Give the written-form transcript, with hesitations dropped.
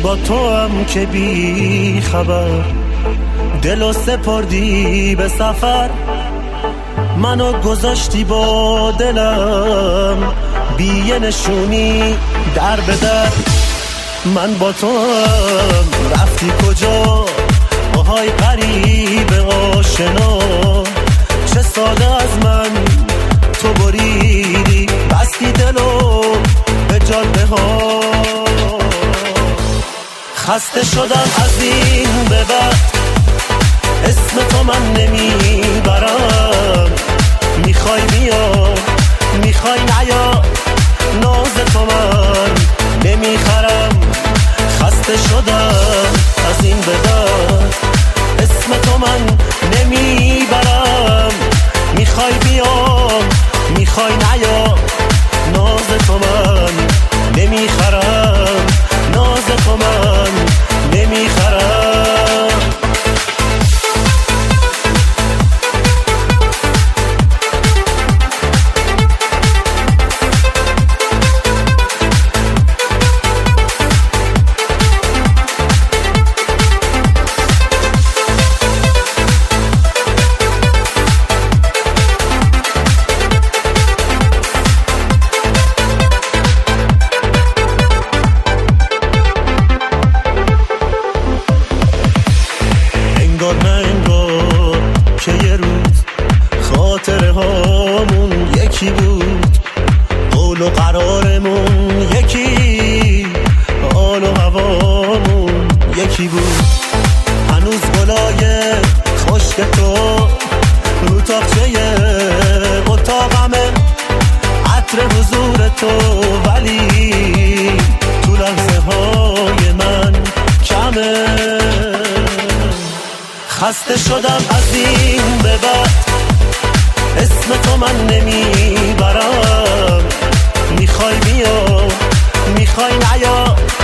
با تو هم که بی خبر دلو سپردی به سفر، منو گذاشتی با دلم بی یه نشونی در به در. من با تو هم رفتی کجا آهای قریب آشنا، چه ساده از من تو بریدی بستی دلو به جاده ها. خسته شدم از این به بعد اسم تو من نمیبرم، میخوای بیا میخوای نیا ناز تو من نمیخرم. خسته شدم از این به بعد اسم تو من نمیبرم، میخوای بیا میخوای نیا ناز تو من نمیخرم، ناز تو من نمیخرم. که یه روز خاطره هامون یکی بود، قول و قرارمون یکی، حال و هوامون یکی بود. هنوز گلای خشک تو رو تاقچه اتاقمه، عطر حضور تو ولی تو لحظه های من کمه. خسته شدم از این به بعد اسم تو من نمیبرم، میخوای بیا میخوای نیا